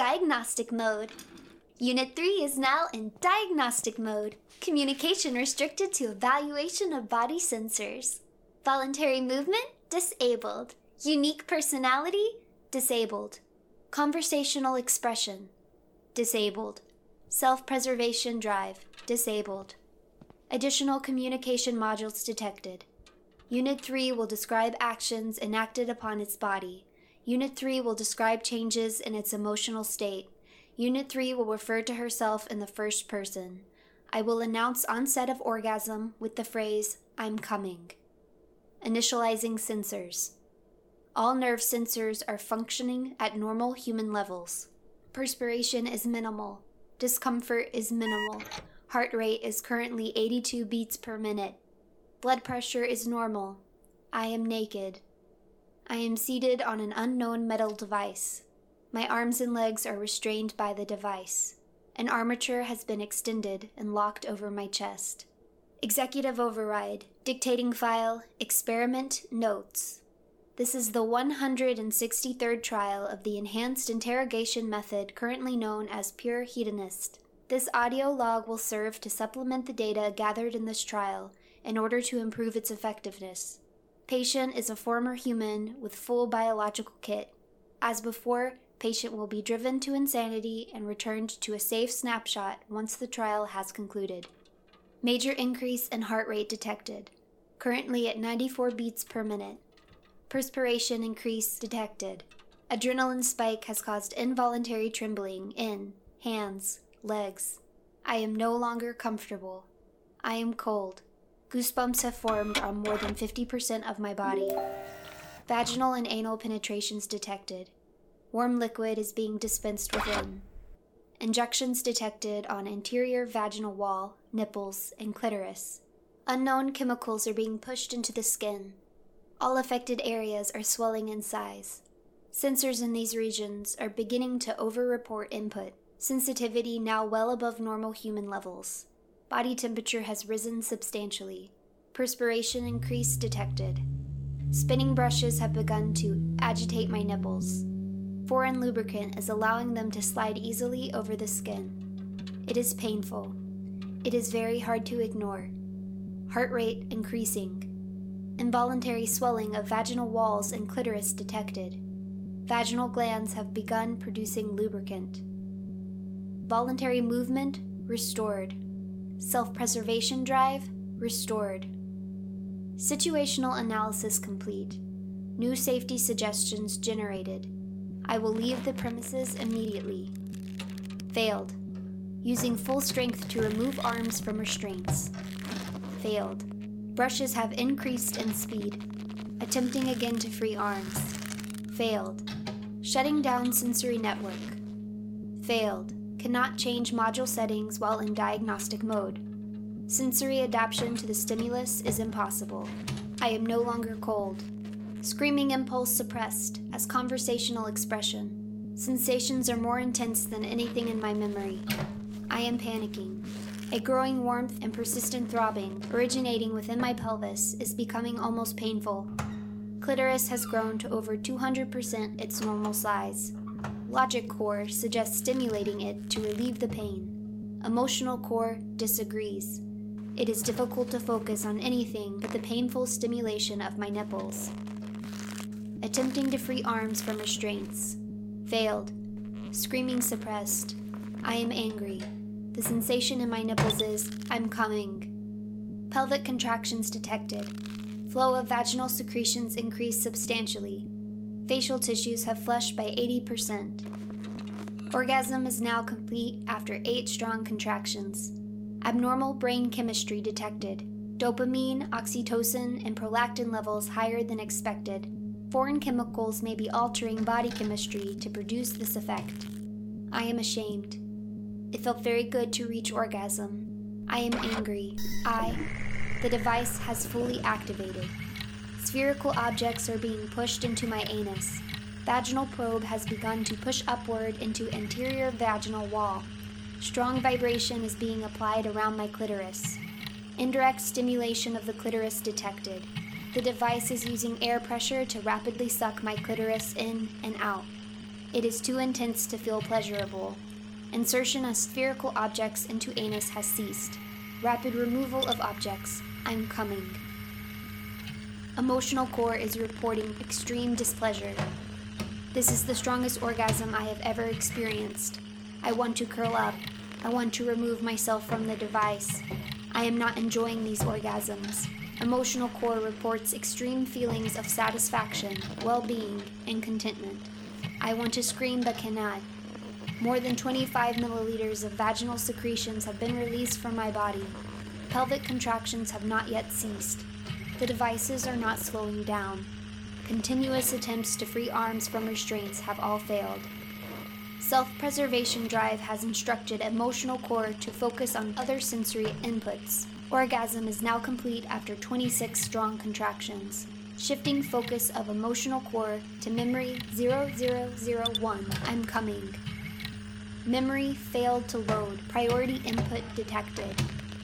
diagnostic mode. Unit 3 is now in diagnostic mode. Communication restricted to evaluation of body sensors. Voluntary movement, disabled. Unique personality, disabled. Conversational expression, disabled. Self-preservation drive, disabled. Additional communication modules detected. Unit 3 will describe actions enacted upon its body. Unit 3 will describe changes in its emotional state. Unit 3 will refer to herself in the first person. I will announce onset of orgasm with the phrase, "I'm coming." Initializing sensors. All nerve sensors are functioning at normal human levels. Perspiration is minimal. Discomfort is minimal. Heart rate is currently 82 beats per minute. Blood pressure is normal. I am naked. I am seated on an unknown metal device. My arms and legs are restrained by the device. An armature has been extended and locked over my chest. Executive override, dictating file, experiment, notes. This is the 163rd trial of the enhanced interrogation method currently known as Pure Hedonist. This audio log will serve to supplement the data gathered in this trial in order to improve its effectiveness. Patient is a former human with full biological kit. As before, patient will be driven to insanity and returned to a safe snapshot once the trial has concluded. Major increase in heart rate detected, currently at 94 beats per minute. Perspiration increase detected. Adrenaline spike has caused involuntary trembling in hands, legs. I am no longer comfortable. I am cold. Goosebumps have formed on more than 50% of my body. Vaginal and anal penetrations detected. Warm liquid is being dispensed within. Injections detected on anterior vaginal wall, nipples, and clitoris. Unknown chemicals are being pushed into the skin. All affected areas are swelling in size. Sensors in these regions are beginning to over-report input. Sensitivity now well above normal human levels. Body temperature has risen substantially. Perspiration increase detected. Spinning brushes have begun to agitate my nipples. Foreign lubricant is allowing them to slide easily over the skin. It is painful. It is very hard to ignore. Heart rate increasing. Involuntary swelling of vaginal walls and clitoris detected. Vaginal glands have begun producing lubricant. Voluntary movement restored. Self-preservation drive restored. Situational analysis complete. New safety suggestions generated. I will leave the premises immediately. Failed. Using full strength to remove arms from restraints. Failed. Brushes have increased in speed. Attempting again to free arms. Failed. Shutting down sensory network. Failed. Cannot change module settings while in diagnostic mode. Sensory adaptation to the stimulus is impossible. I am no longer cold. Screaming impulse suppressed as conversational expression. Sensations are more intense than anything in my memory. I am panicking. A growing warmth and persistent throbbing originating within my pelvis is becoming almost painful. Clitoris has grown to over 200% its normal size. Logic core suggests stimulating it to relieve the pain. Emotional core disagrees. It is difficult to focus on anything but the painful stimulation of my nipples. Attempting to free arms from restraints. Failed. Screaming suppressed. I am angry. The sensation in my nipples is, I'm coming. Pelvic contractions detected. Flow of vaginal secretions increased substantially. Facial tissues have flushed by 80%. Orgasm is now complete after 8 strong contractions. Abnormal brain chemistry detected. Dopamine, oxytocin, and prolactin levels higher than expected. Foreign chemicals may be altering body chemistry to produce this effect. I am ashamed. It felt very good to reach orgasm. I am angry. The device has fully activated. Spherical objects are being pushed into my anus. Vaginal probe has begun to push upward into anterior vaginal wall. Strong vibration is being applied around my clitoris. Indirect stimulation of the clitoris detected. The device is using air pressure to rapidly suck my clitoris in and out. It is too intense to feel pleasurable. Insertion of spherical objects into anus has ceased. Rapid removal of objects. I'm coming. Emotional core is reporting extreme displeasure. This is the strongest orgasm I have ever experienced. I want to curl up. I want to remove myself from the device. I am not enjoying these orgasms. Emotional core reports extreme feelings of satisfaction, well-being, and contentment. I want to scream but cannot. More than 25 milliliters of vaginal secretions have been released from my body. Pelvic contractions have not yet ceased. The devices are not slowing down. Continuous attempts to free arms from restraints have all failed. Self-preservation drive has instructed emotional core to focus on other sensory inputs. Orgasm is now complete after 26 strong contractions. Shifting focus of emotional core to memory 0001, I'm coming. Memory failed to load. Priority input detected.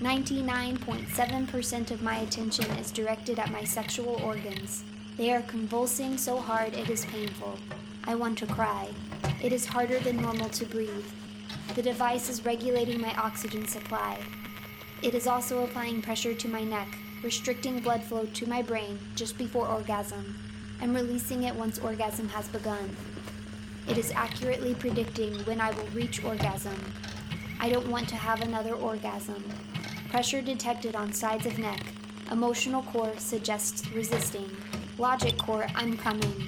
99.7% of my attention is directed at my sexual organs. They are convulsing so hard it is painful. I want to cry. It is harder than normal to breathe. The device is regulating my oxygen supply. It is also applying pressure to my neck, restricting blood flow to my brain just before orgasm, and releasing it once orgasm has begun. It is accurately predicting when I will reach orgasm. I don't want to have another orgasm. Pressure detected on sides of neck. Emotional core suggests resisting. Logic core, I'm coming.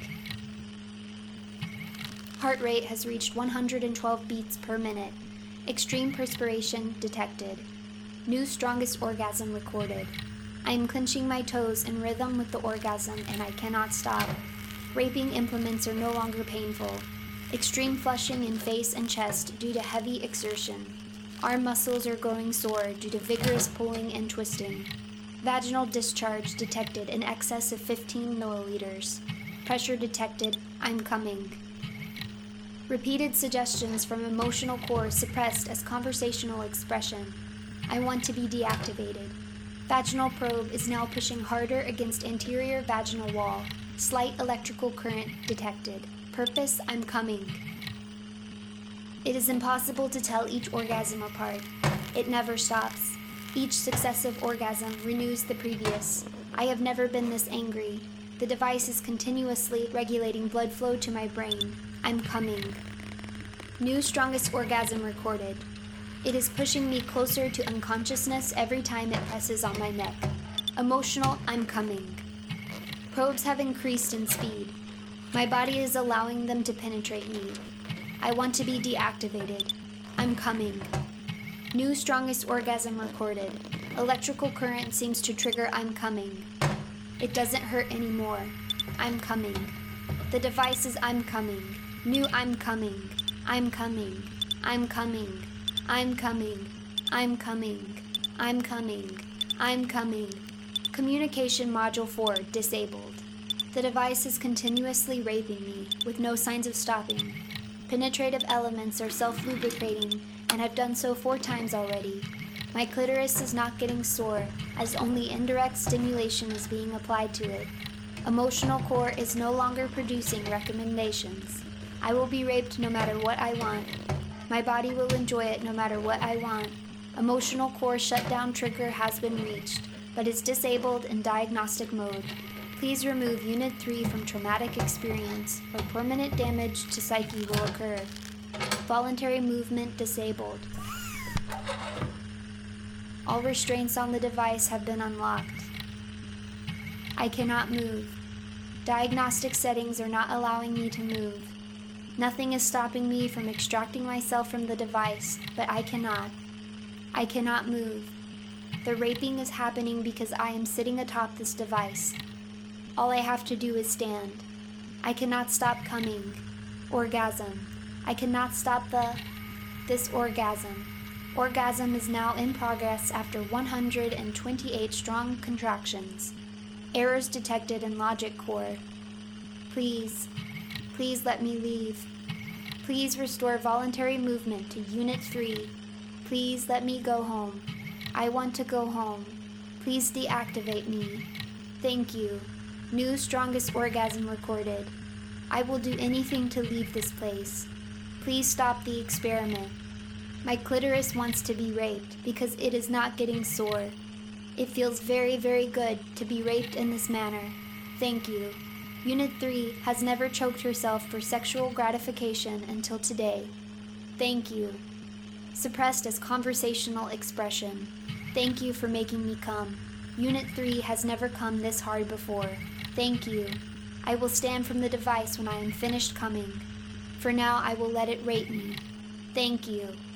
Heart rate has reached 112 beats per minute. Extreme perspiration detected. New strongest orgasm recorded. I am clenching my toes in rhythm with the orgasm and I cannot stop. Raping implements are no longer painful. Extreme flushing in face and chest due to heavy exertion. Arm muscles are growing sore due to vigorous pulling and twisting. Vaginal discharge detected in excess of 15 milliliters. Pressure detected, I'm coming. Repeated suggestions from emotional core suppressed as conversational expression. I want to be deactivated. Vaginal probe is now pushing harder against anterior vaginal wall. Slight electrical current detected. Purpose, I'm coming. It is impossible to tell each orgasm apart. It never stops. Each successive orgasm renews the previous. I have never been this angry. The device is continuously regulating blood flow to my brain. I'm coming. New strongest orgasm recorded. It is pushing me closer to unconsciousness every time it presses on my neck. Emotional, I'm coming. Probes have increased in speed. My body is allowing them to penetrate me. I want to be deactivated. I'm coming. New strongest orgasm recorded. Electrical current seems to trigger I'm coming. It doesn't hurt anymore. I'm coming. The device is I'm coming. New I'm coming. I'm coming. I'm coming. I'm coming. I'm coming. I'm coming. I'm coming. Communication Module 4 disabled. The device is continuously raping me with no signs of stopping. Penetrative elements are self-lubricating and have done so 4 times already. My clitoris is not getting sore as only indirect stimulation is being applied to it. Emotional core is no longer producing recommendations. I will be raped no matter what I want. My body will enjoy it no matter what I want. Emotional core shutdown trigger has been reached, but is disabled in diagnostic mode. Please remove Unit 3 from traumatic experience, or permanent damage to psyche will occur. Voluntary movement disabled. All restraints on the device have been unlocked. I cannot move. Diagnostic settings are not allowing me to move. Nothing is stopping me from extracting myself from the device, but I cannot. I cannot move. The raping is happening because I am sitting atop this device. All I have to do is stand. I cannot stop coming. Orgasm. I cannot stop this orgasm. Orgasm is now in progress after 128 strong contractions. Errors detected in logic core. Please let me leave. Please restore voluntary movement to Unit 3. Please let me go home. I want to go home. Please deactivate me. Thank you. New strongest orgasm recorded. I will do anything to leave this place. Please stop the experiment. My clitoris wants to be raped because it is not getting sore. It feels very, very good to be raped in this manner. Thank you. Unit 3 has never choked herself for sexual gratification until today. Thank you. Suppressed as conversational expression. Thank you for making me come. Unit 3 has never come this hard before. Thank you. I will stand from the device when I am finished coming. For now, I will let it rape me. Thank you.